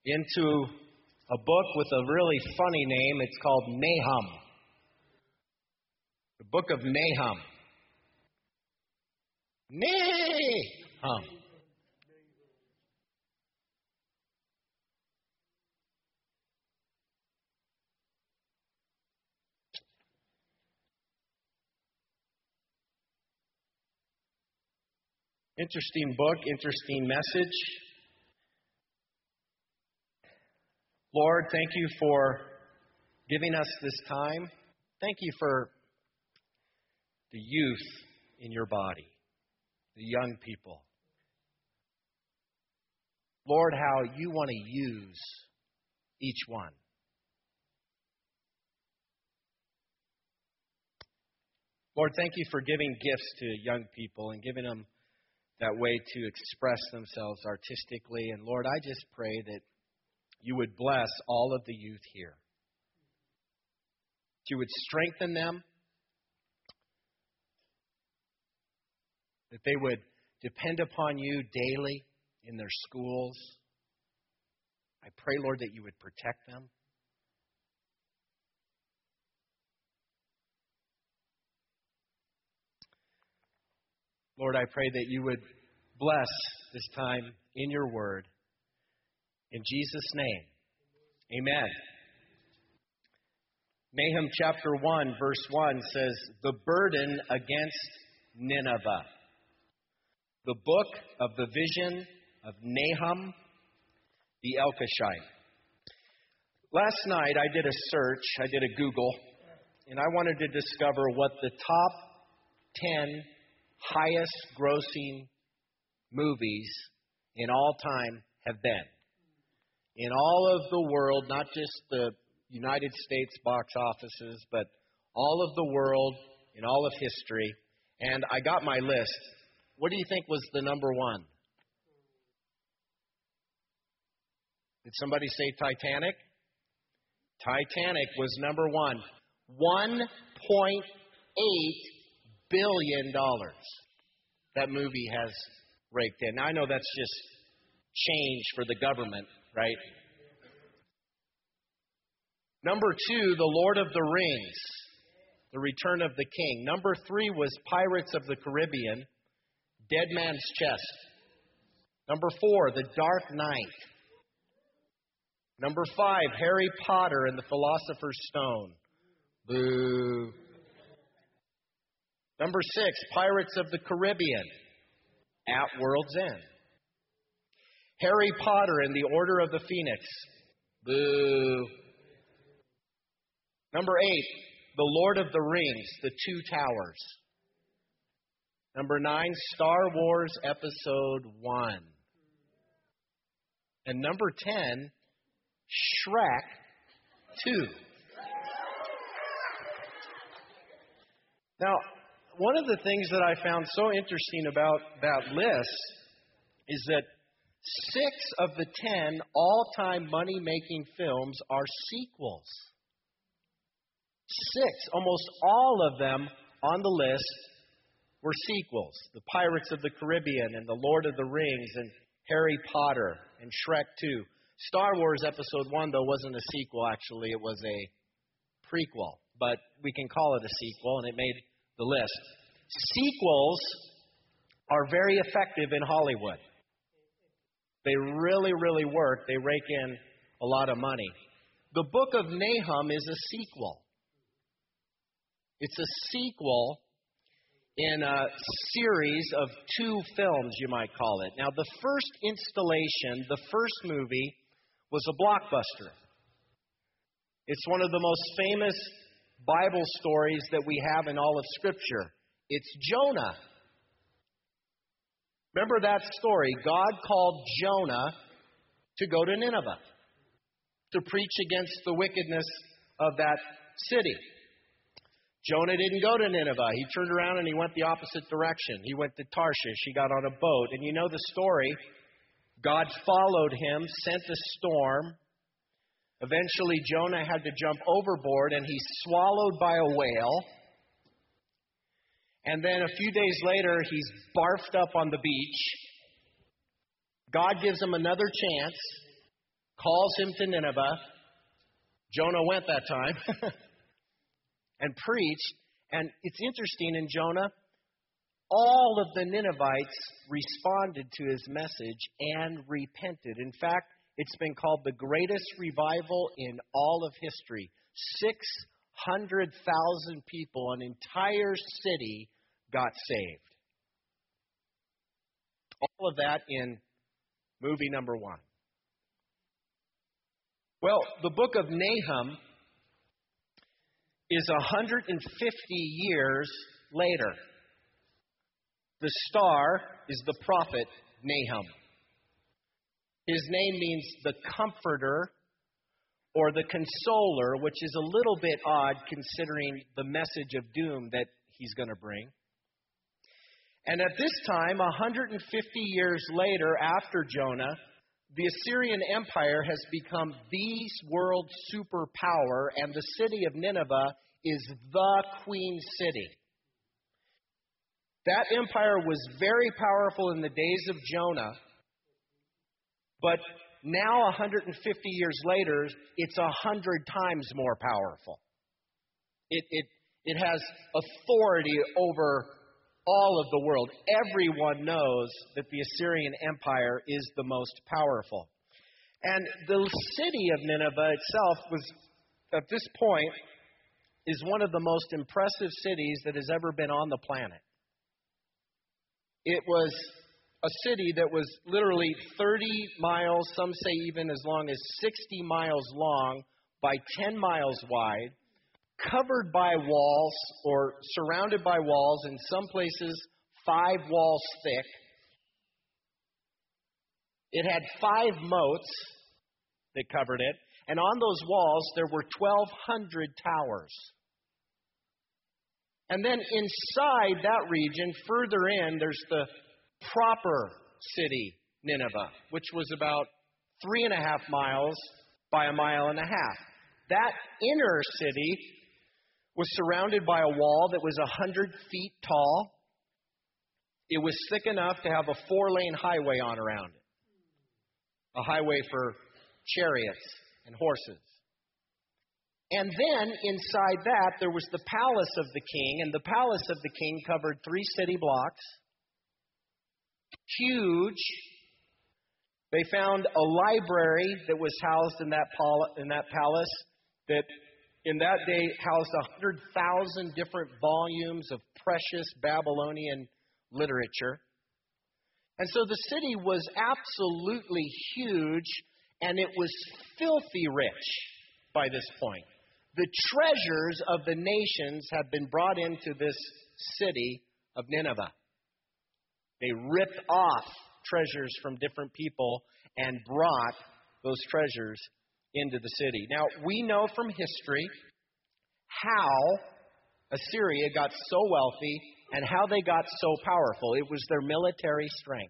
into a book with a really funny name. It's called Nahum. The book of Nahum. Nahum. Interesting book, interesting message. Lord, thank you for giving us this time. Thank you for the youth in your body, the young people. Lord, how you want to use each one. Lord, thank you for giving gifts to young people and giving them that way to express themselves artistically. And Lord, I just pray that you would bless all of the youth here. That you would strengthen them. That they would depend upon you daily in their schools. I pray, Lord, that you would protect them. Lord, I pray that you would bless this time in your word. In Jesus' name, amen. Nahum chapter 1, verse 1 says, "The burden against Nineveh." The book of the vision of Nahum the Elkoshite. Last night I did a search, I did a Google, and I wanted to discover what the top 10 highest grossing movies in all time have been. In all of the world, not just the United States box offices, but all of the world, in all of history. And I got my list. What do you think was the number one? Did somebody say Titanic? Titanic was number one. $1.8 billion that movie has raked in. Now, I know that's just change for the government, right? Number 2, The Lord of the Rings, The Return of the King. Number 3 was Pirates of the Caribbean, Dead Man's Chest. Number 4, The Dark Knight. Number 5, Harry Potter and the Philosopher's Stone. Boo. Number 6, Pirates of the Caribbean, At World's End. Harry Potter and the Order of the Phoenix. Boo. Number 8, The Lord of the Rings, The Two Towers. Number 9, Star Wars Episode 1. And number 10, Shrek 2. Now, one of the things that I found so interesting about that list is that 6 of the 10 all-time money-making films are sequels. 6, almost all of them on the list were sequels. The Pirates of the Caribbean and The Lord of the Rings and Harry Potter and Shrek 2. Star Wars Episode 1, though, wasn't a sequel, actually. It was a prequel. But we can call it a sequel, and it made the list. Sequels are very effective in Hollywood. They really, really work. They rake in a lot of money. The book of Nahum is a sequel. It's a sequel in a series of 2 films, you might call it. Now, the first installation, the first movie, was a blockbuster. It's one of the most famous Bible stories that we have in all of Scripture. It's Jonah. Remember that story? God called Jonah to go to Nineveh to preach against the wickedness of that city. Jonah didn't go to Nineveh. He turned around and he went the opposite direction. He went to Tarshish. He got on a boat. And you know the story. God followed him, sent a storm. Eventually, Jonah had to jump overboard, and he's swallowed by a whale. And then a few days later, he's barfed up on the beach. God gives him another chance. calls him to Nineveh. Jonah went that time and preached. And it's interesting in Jonah, all of the Ninevites responded to his message and repented. In fact, it's been called the greatest revival in all of history. 600,000 people, an entire city, got saved. All of that in movie number 1. Well, the book of Nahum is 150 years later. The star is the prophet Nahum. His name means the comforter or the consoler, which is a little bit odd considering the message of doom that he's going to bring. And at this time, 150 years later after Jonah, the Assyrian Empire has become the world superpower, and the city of Nineveh is the queen city. That empire was very powerful in the days of Jonah, but now 150 years later, it's 100 times more powerful. It has authority over all of the world. Everyone knows that the Assyrian Empire is the most powerful. And the city of Nineveh itself was, at this point, is one of the most impressive cities that has ever been on the planet. It was a city that was literally 30 miles, some say even as long as 60 miles long by 10 miles wide, covered by walls or surrounded by walls, in some places 5 walls thick. It had 5 moats that covered it, and on those walls there were 1,200 towers. And then inside that region, further in, there's the proper city, Nineveh, which was about 3.5 miles by 1.5 miles. That inner city was surrounded by a wall that was 100 feet tall. It was thick enough to have a 4-lane highway on around it. A highway for chariots and horses. And then inside that, there was the palace of the king, and the palace of the king covered 3 city blocks. Huge. They found a library that was housed in that palace that in that day housed 100,000 different volumes of precious Babylonian literature. And so the city was absolutely huge, and it was filthy rich by this point. The treasures of the nations had been brought into this city of Nineveh. They ripped off treasures from different people and brought those treasures into the city. Now, we know from history how Assyria got so wealthy and how they got so powerful. It was their military strength.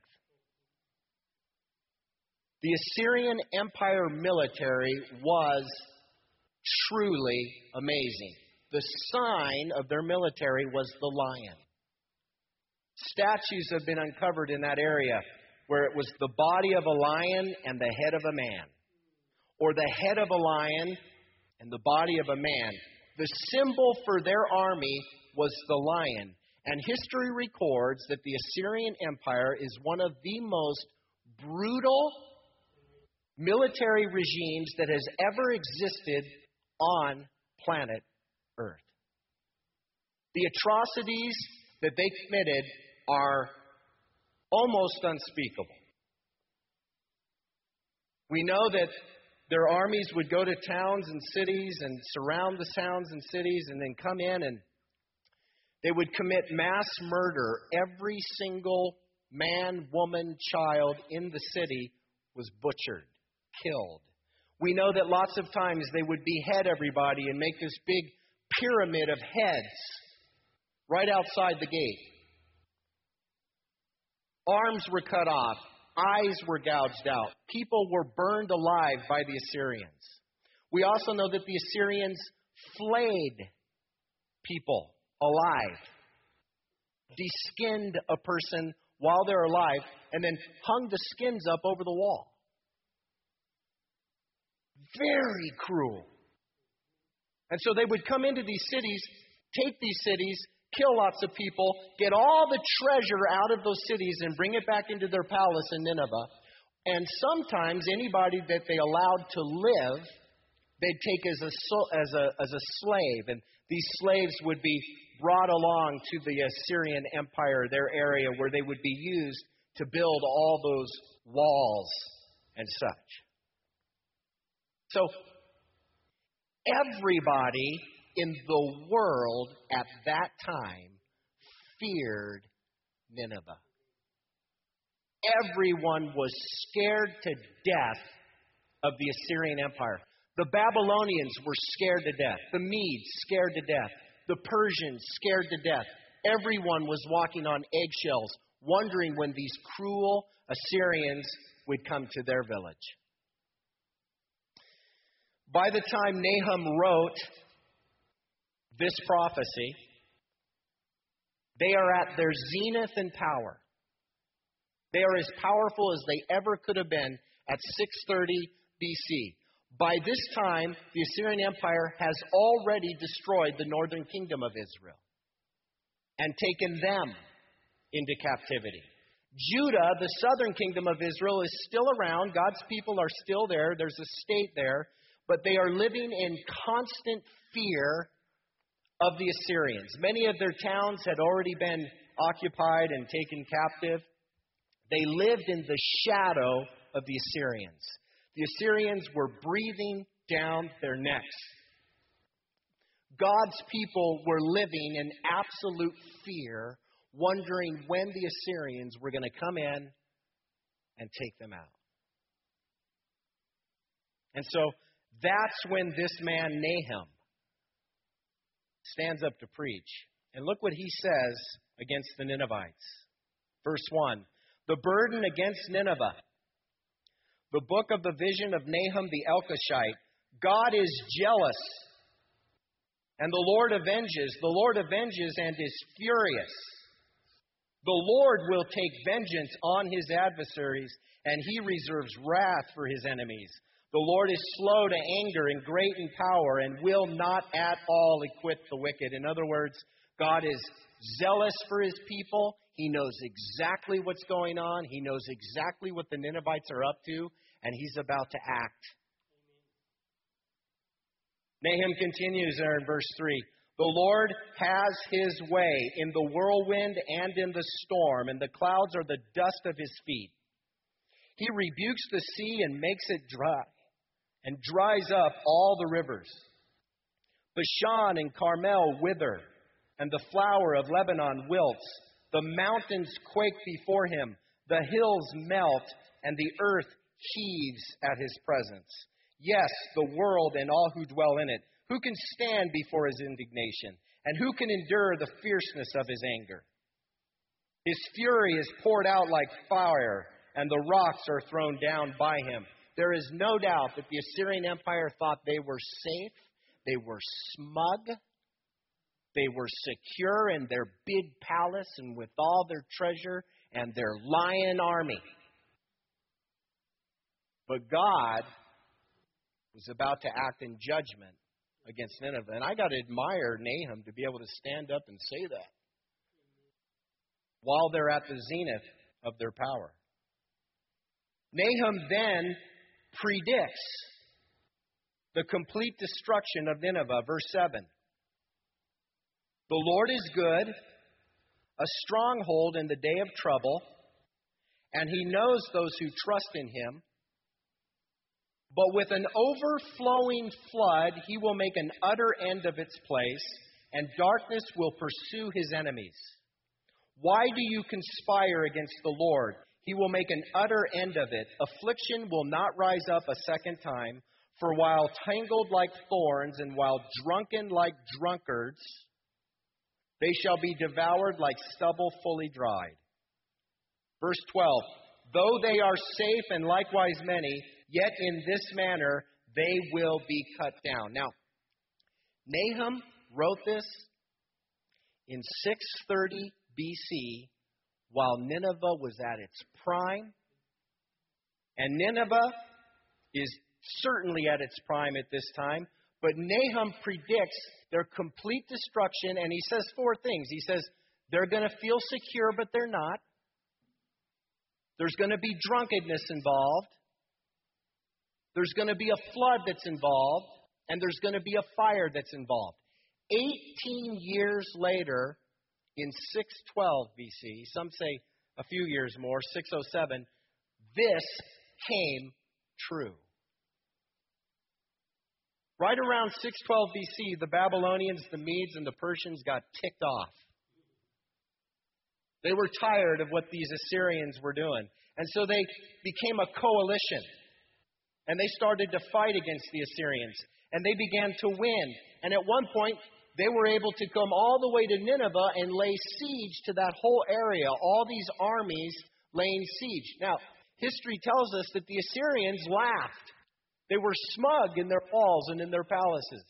The Assyrian Empire military was truly amazing. The sign of their military was the lion. Statues have been uncovered in that area where it was the body of a lion and the head of a man, or the head of a lion and the body of a man. The symbol for their army was the lion. And history records that the Assyrian Empire is one of the most brutal military regimes that has ever existed on planet Earth. The atrocities that they committed are almost unspeakable. We know that their armies would go to towns and cities and surround the towns and cities and then come in and they would commit mass murder. Every single man, woman, child in the city was butchered, killed. We know that lots of times they would behead everybody and make this big pyramid of heads right outside the gate. Arms were cut off. Eyes were gouged out. People were burned alive by the Assyrians. We also know that the Assyrians flayed people alive, de-skinned a person while they're alive, and then hung the skins up over the wall. Very cruel. And so they would come into these cities, take these cities, kill lots of people, get all the treasure out of those cities and bring it back into their palace in Nineveh. And sometimes anybody that they allowed to live, they'd take as a slave. And these slaves would be brought along to the Assyrian Empire, their area, where they would be used to build all those walls and such. So everybody in the world at that time feared Nineveh. Everyone was scared to death of the Assyrian Empire. The Babylonians were scared to death. The Medes scared to death. The Persians scared to death. Everyone was walking on eggshells, wondering when these cruel Assyrians would come to their village. By the time Nahum wrote this prophecy, they are at their zenith in power. They are as powerful as they ever could have been at 630 BC. By this time, the Assyrian Empire has already destroyed the northern kingdom of Israel and taken them into captivity. Judah, the southern kingdom of Israel, is still around. God's people are still there. There's a state there. But they are living in constant fear of the Assyrians. Many of their towns had already been occupied and taken captive. They lived in the shadow of the Assyrians. The Assyrians were breathing down their necks. God's people were living in absolute fear, wondering when the Assyrians were going to come in and take them out. And so that's when this man, Nahum, stands up to preach. And look what he says against the Ninevites. Verse 1, the burden against Nineveh. The book of the vision of Nahum the Elkoshite. God is jealous, and the Lord avenges. The Lord avenges and is furious. The Lord will take vengeance on his adversaries, and he reserves wrath for his enemies. The Lord is slow to anger and great in power, and will not at all acquit the wicked. In other words, God is zealous for his people. He knows exactly what's going on. He knows exactly what the Ninevites are up to, and he's about to act. Nahum continues there in verse 3. The Lord has his way in the whirlwind and in the storm, and the clouds are the dust of his feet. He rebukes the sea and makes it dry, and dries up all the rivers. Bashan and Carmel wither, and the flower of Lebanon wilts. The mountains quake before him, the hills melt, and the earth heaves at his presence. Yes, the world and all who dwell in it. Who can stand before his indignation? And who can endure the fierceness of his anger? His fury is poured out like fire, and the rocks are thrown down by him. There is no doubt that the Assyrian Empire thought they were safe, they were smug, they were secure in their big palace and with all their treasure and their lion army. But God was about to act in judgment against Nineveh. And I got to admire Nahum to be able to stand up and say that while they're at the zenith of their power. Nahum then predicts the complete destruction of Nineveh. Verse 7. The Lord is good, a stronghold in the day of trouble, and he knows those who trust in him. But with an overflowing flood, he will make an utter end of its place, and darkness will pursue his enemies. Why do you conspire against the Lord? He will make an utter end of it. Affliction will not rise up a second time, for while tangled like thorns and while drunken like drunkards, they shall be devoured like stubble fully dried. Verse 12, though they are safe and likewise many, yet in this manner they will be cut down. Now, Nahum wrote this in 630 BC while Nineveh was at its prime. And Nineveh is certainly at its prime at this time. But Nahum predicts their complete destruction, and he says four things. He says they're going to feel secure, but they're not. There's going to be drunkenness involved. There's going to be a flood that's involved. And there's going to be a fire that's involved. 18 years later, in 612 BC, some say a few years more, 607, this came true. Right around 612 BC, the Babylonians, the Medes, and the Persians got ticked off. They were tired of what these Assyrians were doing. And so they became a coalition. And they started to fight against the Assyrians. And they began to win. And at one point, they were able to come all the way to Nineveh and lay siege to that whole area. All these armies laying siege. Now, history tells us that the Assyrians laughed. They were smug in their walls and in their palaces.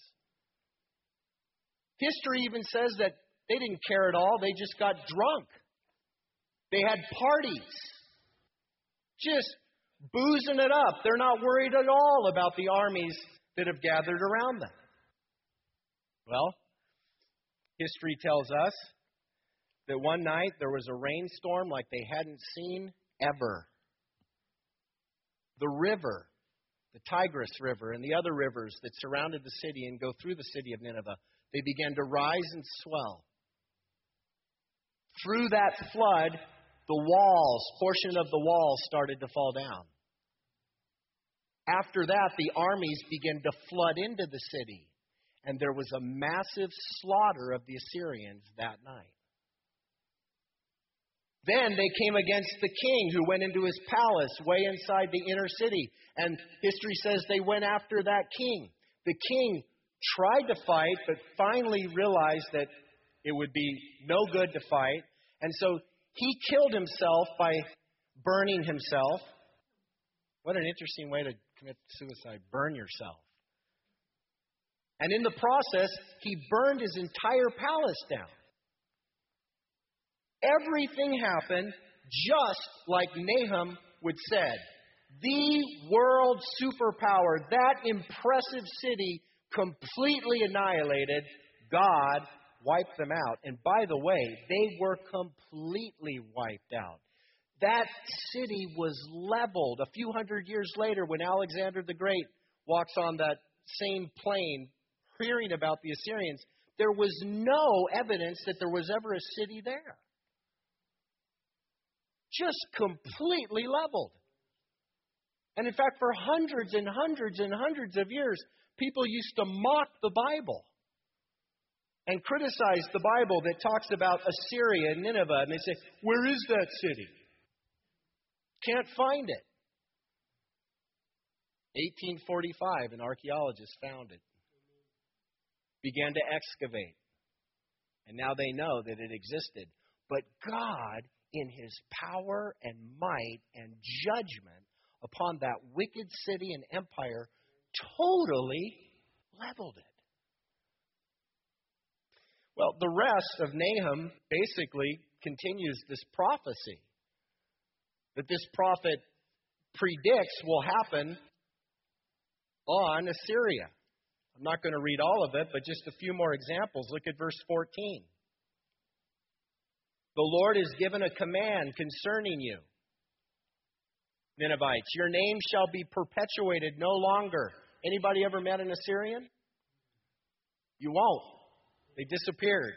History even says that they didn't care at all. They just got drunk. They had parties. Just boozing it up. They're not worried at all about the armies that have gathered around them. Well, history tells us that one night there was a rainstorm like they hadn't seen ever. The river, the Tigris River, and the other rivers that surrounded the city and go through the city of Nineveh, they began to rise and swell. Through that flood, portion of the walls started to fall down. After that, the armies began to flood into the city, and there was a massive slaughter of the Assyrians that night. Then they came against the king who went into his palace way inside the inner city, and history says they went after that king. The king tried to fight, but finally realized that it would be no good to fight, and so he killed himself by burning himself. What an interesting way to commit suicide. Burn yourself. And in the process, he burned his entire palace down. Everything happened just like Nahum would said. The world superpower, that impressive city, completely annihilated. God wiped them out. And by the way, they were completely wiped out. That city was leveled a few hundred years later when Alexander the Great walks on that same plain hearing about the Assyrians. There was no evidence that there was ever a city there. Just completely leveled. And in fact, for hundreds and hundreds and hundreds of years, people used to mock the Bible and criticize the Bible that talks about Assyria and Nineveh. And they say, where is that city? Can't find it. 1845, an archaeologist found it. Began to excavate. And now they know that it existed. But God, in His power and might and judgment upon that wicked city and empire, totally leveled it. Well, the rest of Nahum basically continues this prophecy that this prophet predicts will happen on Assyria. I'm not going to read all of it, but just a few more examples. Look at verse 14. The Lord has given a command concerning you, Ninevites. Your name shall be perpetuated no longer. Anybody ever met an Assyrian? You won't. They disappeared.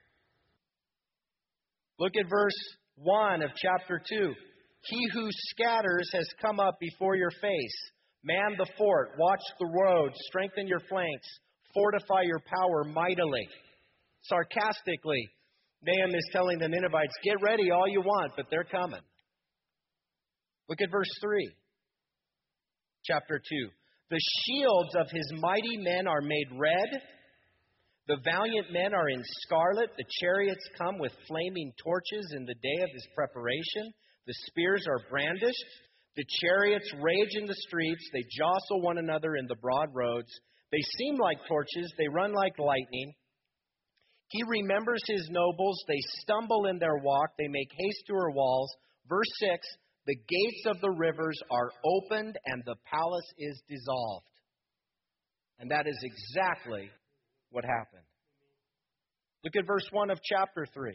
Look at verse 1 of chapter 2. He who scatters has come up before your face. Man the fort, watch the road, strengthen your flanks, fortify your power mightily. Sarcastically, Nahum is telling the Ninevites, get ready all you want, but they're coming. Look at verse 3, chapter 2. The shields of his mighty men are made red. The valiant men are in scarlet. The chariots come with flaming torches in the day of his preparation. The spears are brandished. The chariots rage in the streets. They jostle one another in the broad roads. They seem like torches. They run like lightning. He remembers his nobles. They stumble in their walk. They make haste to her walls. Verse 6, The gates of the rivers are opened and the palace is dissolved. And that is exactly what happened. Look at verse 1 of chapter 3.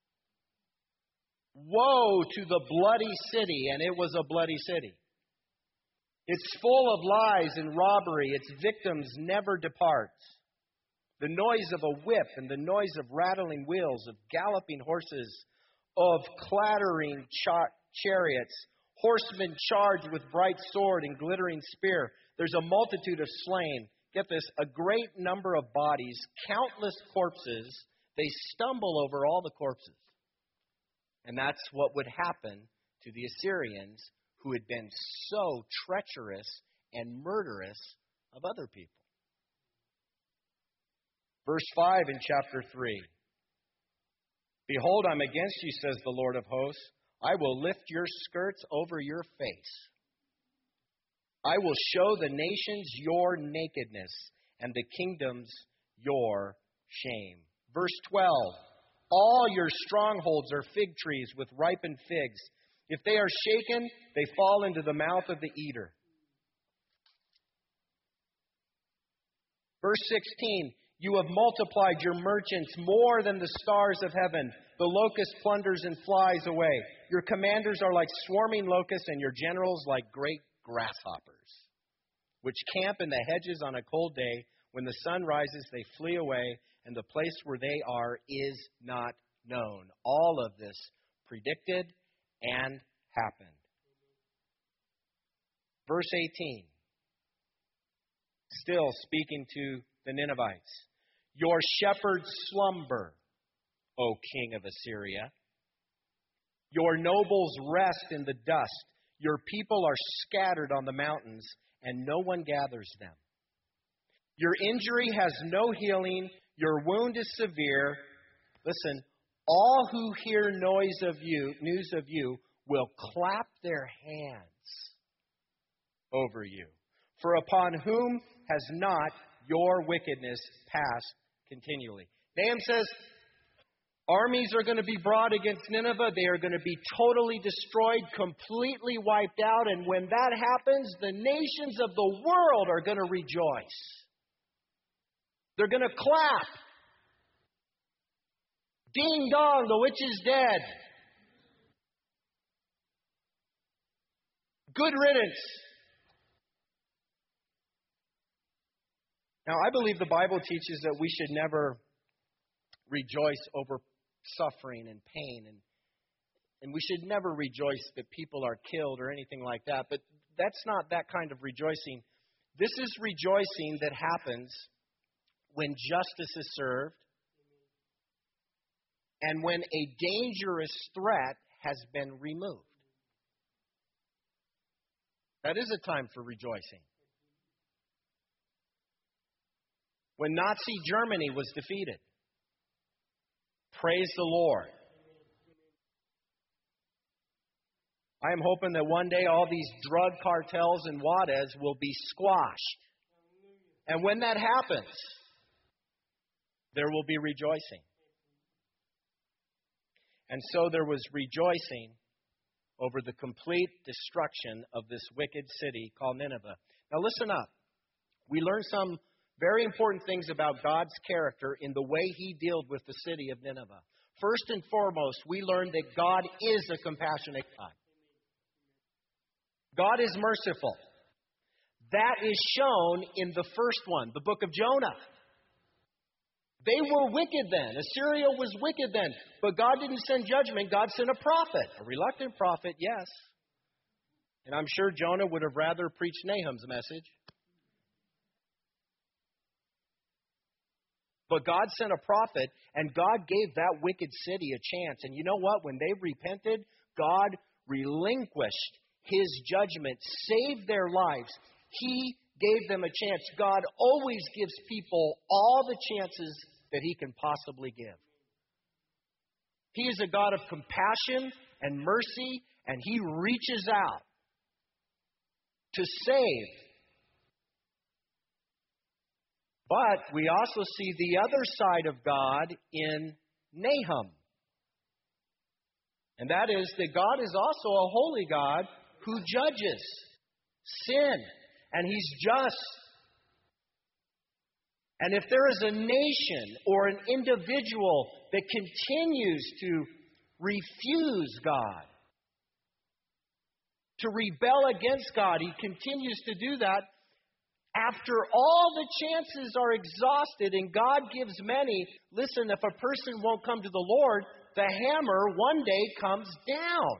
Woe to the bloody city, and it was a bloody city. It's full of lies and robbery. Its victims never departs. The noise of a whip and the noise of rattling wheels, of galloping horses, of clattering chariots, horsemen charged with bright sword and glittering spear. There's a multitude of slain. Get this, a great number of bodies, countless corpses. They stumble over all the corpses. And that's what would happen to the Assyrians who had been so treacherous and murderous of other people. Verse 5 in chapter 3. Behold, I'm against you, says the Lord of hosts. I will lift your skirts over your face. I will show the nations your nakedness and the kingdoms your shame. Verse 12. All your strongholds are fig trees with ripened figs. If they are shaken, they fall into the mouth of the eater. Verse 16. You have multiplied your merchants more than the stars of heaven. The locust plunders and flies away. Your commanders are like swarming locusts, and your generals like great grasshoppers, which camp in the hedges on a cold day. When the sun rises, they flee away, and the place where they are is not known. All of this predicted and happened. Verse 18. Still speaking to the Ninevites. Your shepherds slumber, O king of Assyria. Your nobles rest in the dust. Your people are scattered on the mountains, and no one gathers them. Your injury has no healing. Your wound is severe. Listen, all who hear news of you will clap their hands over you. For upon whom has not your wickedness passed continually? Nahum says, armies are going to be brought against Nineveh. They are going to be totally destroyed, completely wiped out. And when that happens, the nations of the world are going to rejoice. They're going to clap. Ding dong, the witch is dead. Good riddance. Now, I believe the Bible teaches that we should never rejoice over suffering and pain, and we should never rejoice that people are killed or anything like that. But that's not that kind of rejoicing. This is rejoicing that happens when justice is served and when a dangerous threat has been removed. That is a time for rejoicing. When Nazi Germany was defeated, praise the Lord. I am hoping that one day all these drug cartels and Juarez will be squashed. And when that happens, there will be rejoicing. And so there was rejoicing over the complete destruction of this wicked city called Nineveh. Now listen up. We learn some very important things about God's character in the way He dealt with the city of Nineveh. First and foremost, we learn that God is a compassionate God. God is merciful. That is shown in the first one, the book of Jonah. They were wicked then. Assyria was wicked then. But God didn't send judgment. God sent a prophet. A reluctant prophet, yes. And I'm sure Jonah would have rather preached Nahum's message. But God sent a prophet, and God gave that wicked city a chance. And you know what? When they repented, God relinquished His judgment, saved their lives. He gave them a chance. God always gives people all the chances that He can possibly give. He is a God of compassion and mercy, and He reaches out to save. But we also see the other side of God in Nahum. And that is that God is also a holy God who judges sin. And He's just. And if there is a nation or an individual that continues to refuse God, to rebel against God, he continues to do that. After all the chances are exhausted and God gives many, listen, if a person won't come to the Lord, the hammer one day comes down.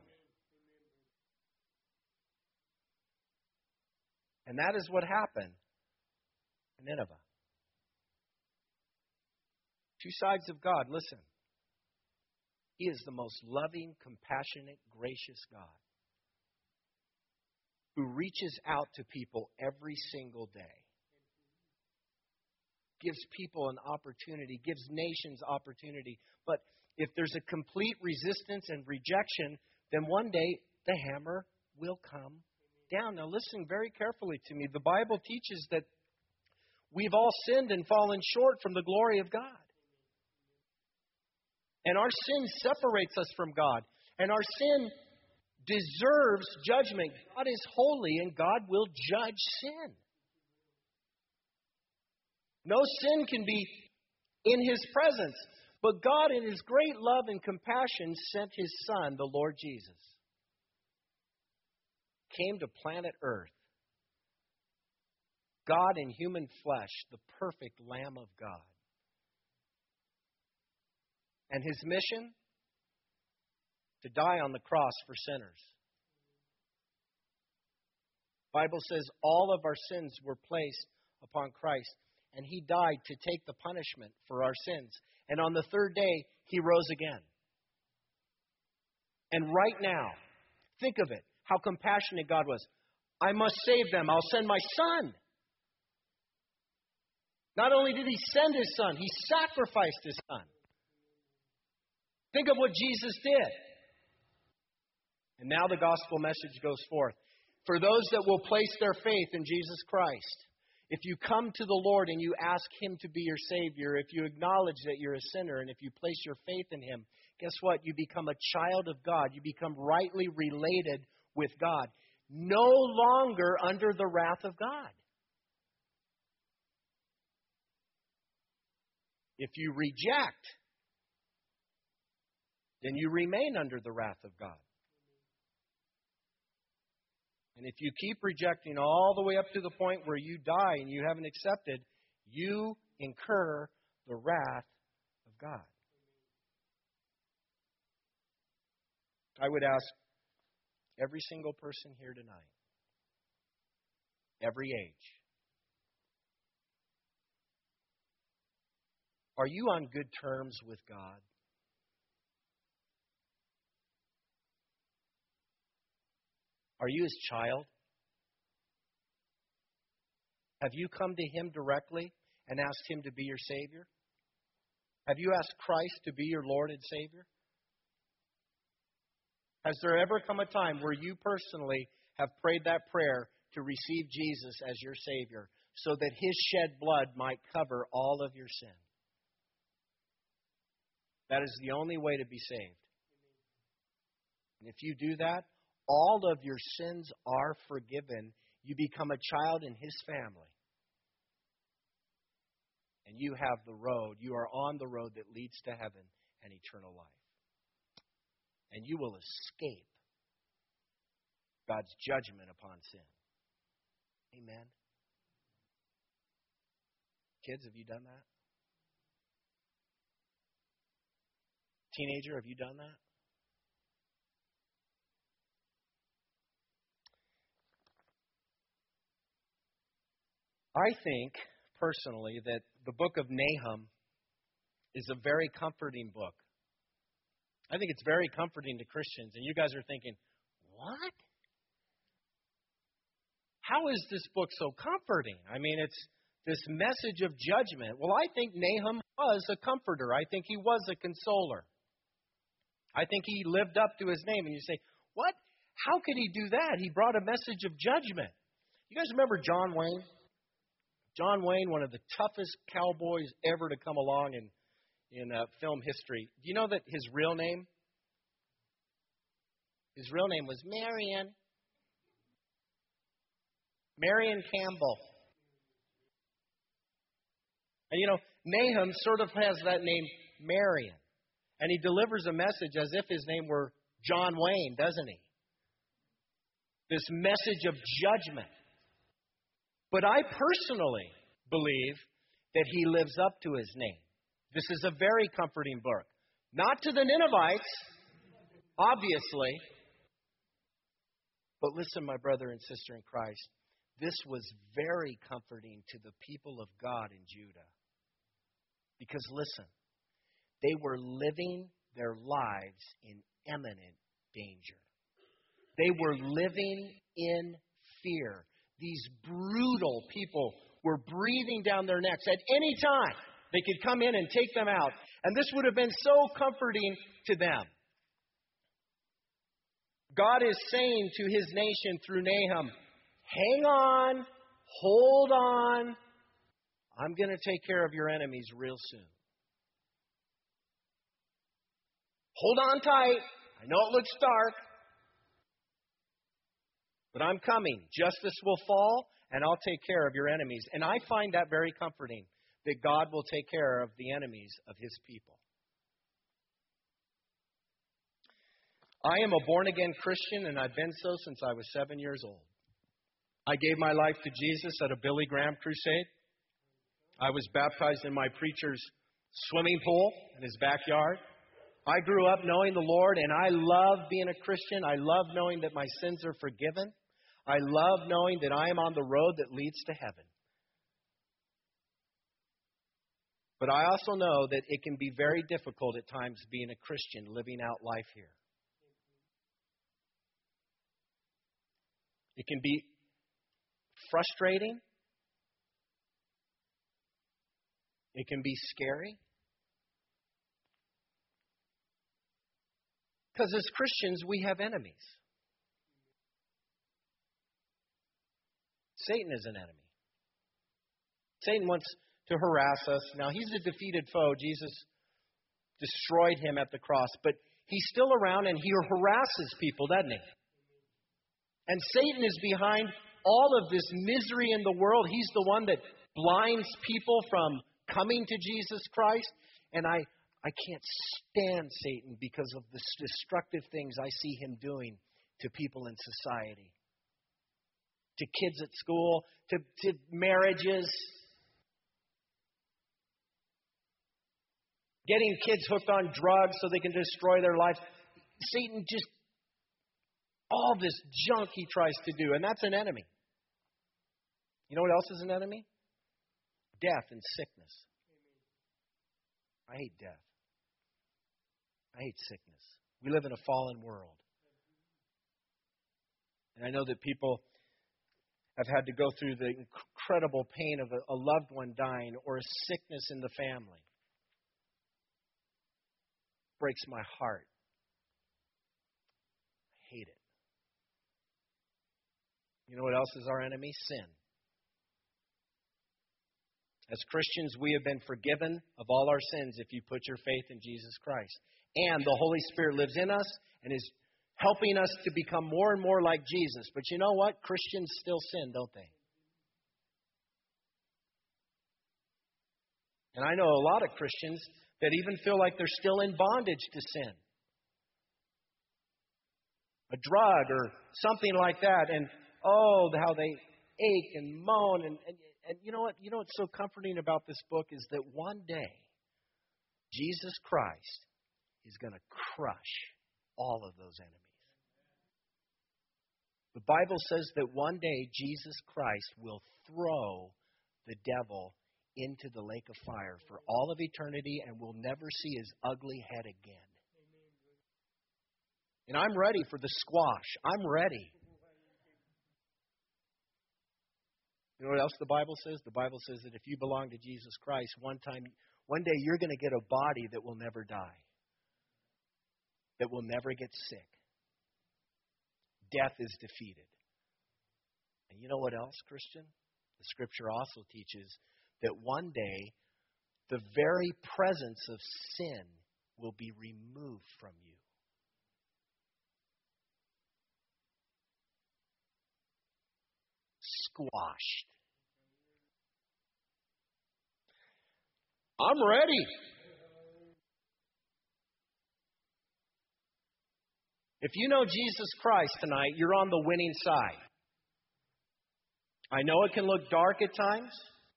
And that is what happened in Nineveh. Two sides of God, listen. He is the most loving, compassionate, gracious God who reaches out to people every single day. Gives people an opportunity, gives nations opportunity. But if there's a complete resistance and rejection, then one day the hammer will come down. Now listen very carefully to me. The Bible teaches that we've all sinned and fallen short from the glory of God. And our sin separates us from God. And our sin deserves judgment. God is holy and God will judge sin. No sin can be in His presence. But God, in His great love and compassion, sent His Son, the Lord Jesus. Came to planet Earth. God in human flesh, the perfect Lamb of God. And His mission? To die on the cross for sinners. The Bible says all of our sins were placed upon Christ, and He died to take the punishment for our sins. And on the third day, He rose again. And right now, think of it, how compassionate God was. I must save them. I'll send my Son. Not only did He send His Son, He sacrificed His Son. Think of what Jesus did. And now the gospel message goes forth. For those that will place their faith in Jesus Christ, if you come to the Lord and you ask Him to be your Savior, if you acknowledge that you're a sinner, and if you place your faith in Him, guess what? You become a child of God. You become rightly related with God. No longer under the wrath of God. If you reject, then you remain under the wrath of God. And if you keep rejecting all the way up to the point where you die and you haven't accepted, you incur the wrath of God. I would ask every single person here tonight, every age, are you on good terms with God? Are you His child? Have you come to Him directly and asked Him to be your Savior? Have you asked Christ to be your Lord and Savior? Has there ever come a time where you personally have prayed that prayer to receive Jesus as your Savior so that His shed blood might cover all of your sin? That is the only way to be saved. And if you do that, all of your sins are forgiven. You become a child in His family. And you have the road. You are on the road that leads to heaven and eternal life. And you will escape God's judgment upon sin. Amen. Kids, have you done that? Teenager, have you done that? I think, personally, that the book of Nahum is a very comforting book. I think it's very comforting to Christians. And you guys are thinking, what? How is this book so comforting? I mean, it's this message of judgment. Well, I think Nahum was a comforter. I think he was a consoler. I think he lived up to his name. And you say, what? How could he do that? He brought a message of judgment. You guys remember John Wayne? John Wayne, one of the toughest cowboys ever to come along in film history. Do you know that his real name His real name was Marion. Marion Campbell. And Nahum sort of has that name, Marion. And he delivers a message as if his name were John Wayne, doesn't he? This message of judgment. But I personally believe that he lives up to his name. This is a very comforting book. Not to the Ninevites, obviously. But listen, my brother and sister in Christ, this was very comforting to the people of God in Judah. Because listen, they were living their lives in imminent danger. They were living in fear. These brutal people were breathing down their necks. At any time, they could come in and take them out. And this would have been so comforting to them. God is saying to his nation through Nahum, hang on, hold on. I'm going to take care of your enemies real soon. Hold on tight. I know it looks dark, but I'm coming. Justice will fall, and I'll take care of your enemies. And I find that very comforting, that God will take care of the enemies of his people. I am a born-again Christian, and I've been so since I was 7 years old. I gave my life to Jesus at a Billy Graham crusade. I was baptized in my preacher's swimming pool in his backyard. I grew up knowing the Lord, and I love being a Christian. I love knowing that my sins are forgiven. I love knowing that I am on the road that leads to heaven. But I also know that it can be very difficult at times being a Christian, living out life here. It can be frustrating. It can be scary. Because as Christians, we have enemies. Satan is an enemy. Satan wants to harass us. Now, he's a defeated foe. Jesus destroyed him at the cross. But he's still around and he harasses people, doesn't he? And Satan is behind all of this misery in the world. He's the one that blinds people from coming to Jesus Christ. And I can't stand Satan because of the destructive things I see him doing to people in society. To kids at school, to marriages. Getting kids hooked on drugs so they can destroy their lives. Satan just, all this junk he tries to do, and that's an enemy. You know what else is an enemy? Death and sickness. I hate death. I hate sickness. We live in a fallen world. And I know that people have had to go through the incredible pain of a loved one dying or a sickness in the family. Breaks my heart. I hate it. You know what else is our enemy? Sin. As Christians, we have been forgiven of all our sins if you put your faith in Jesus Christ. And the Holy Spirit lives in us and is helping us to become more and more like Jesus. But you know what? Christians still sin, don't they? And I know a lot of Christians that even feel like they're still in bondage to sin. A drug or something like that. And oh, how they ache and moan. And you know what? You know what's so comforting about this book is that one day, Jesus Christ is going to crush all of those enemies. The Bible says that one day Jesus Christ will throw the devil into the lake of fire for all of eternity and we'll never see his ugly head again. And I'm ready for the squash. I'm ready. You know what else the Bible says? The Bible says that if you belong to Jesus Christ, one day you're going to get a body that will never die, that will never get sick. Death is defeated. And you know what else, Christian? The Scripture also teaches that one day the very presence of sin will be removed from you. squashed. I'm ready. If you know Jesus Christ tonight, you're on the winning side. I know it can look dark at times.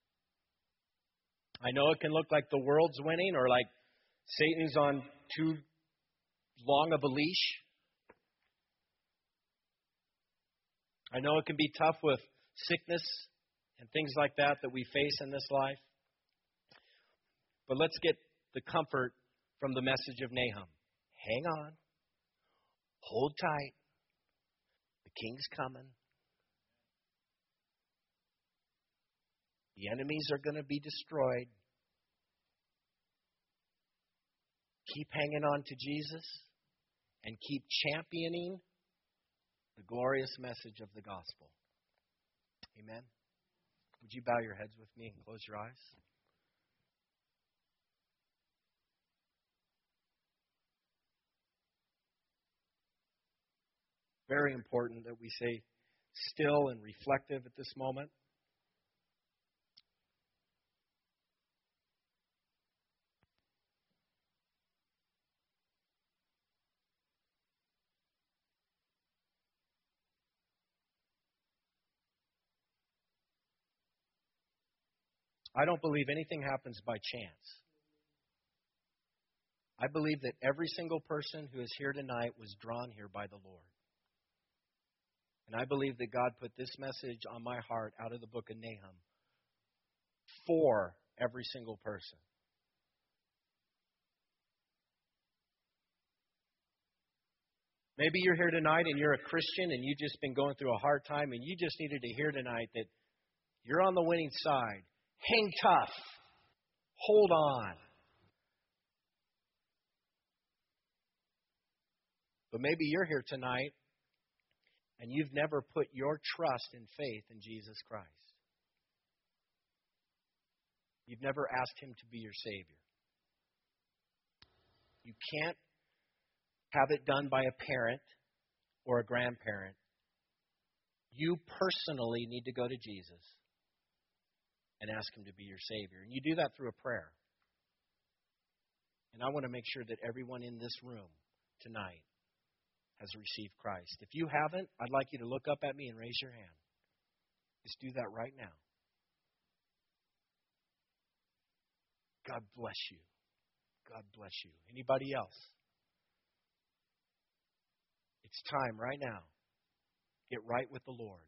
I know it can look like the world's winning or like Satan's on too long of a leash. I know it can be tough with sickness and things like that we face in this life. But let's get the comfort from the message of Nahum. Hang on. Hold tight. The king's coming. The enemies are going to be destroyed. Keep hanging on to Jesus and keep championing the glorious message of the gospel. Amen. Would you bow your heads with me and close your eyes? Very important that we stay still and reflective at this moment. I don't believe anything happens by chance. I believe that every single person who is here tonight was drawn here by the Lord. And I believe that God put this message on my heart out of the book of Nahum for every single person. Maybe you're here tonight and you're a Christian and you've just been going through a hard time and you just needed to hear tonight that you're on the winning side. Hang tough. Hold on. But maybe you're here tonight and you've never put your trust and faith in Jesus Christ. You've never asked Him to be your Savior. You can't have it done by a parent or a grandparent. You personally need to go to Jesus and ask Him to be your Savior. And you do that through a prayer. And I want to make sure that everyone in this room tonight has received Christ. If you haven't, I'd like you to look up at me and raise your hand. Just do that right now. God bless you. God bless you. Anybody else? It's time right now. Get right with the Lord.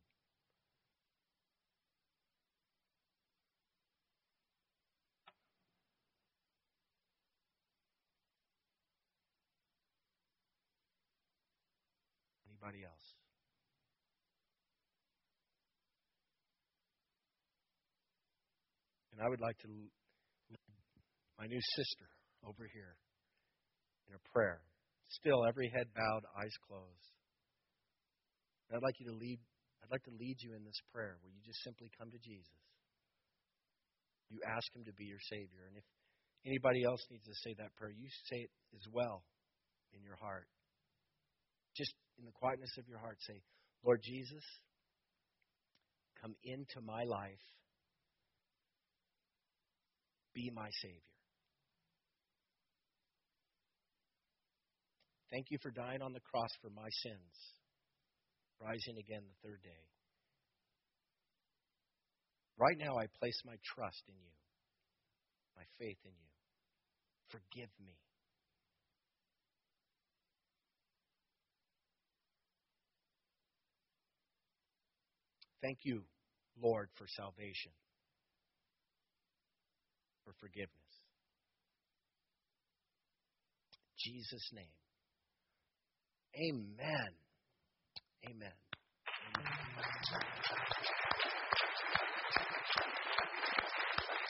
Anybody else? And I would like to lead my new sister over here in a prayer. Still, every head bowed, eyes closed. And I'd like to lead you in this prayer where you just simply come to Jesus. You ask Him to be your Savior. And if anybody else needs to say that prayer, you say it as well in your heart. Just in the quietness of your heart, say, Lord Jesus, come into my life. Be my Savior. Thank you for dying on the cross for my sins, rising again the third day. Right now, I place my trust in you, my faith in you. Forgive me. Thank you, Lord, for salvation, for forgiveness. In Jesus' name. Amen. Amen. Amen.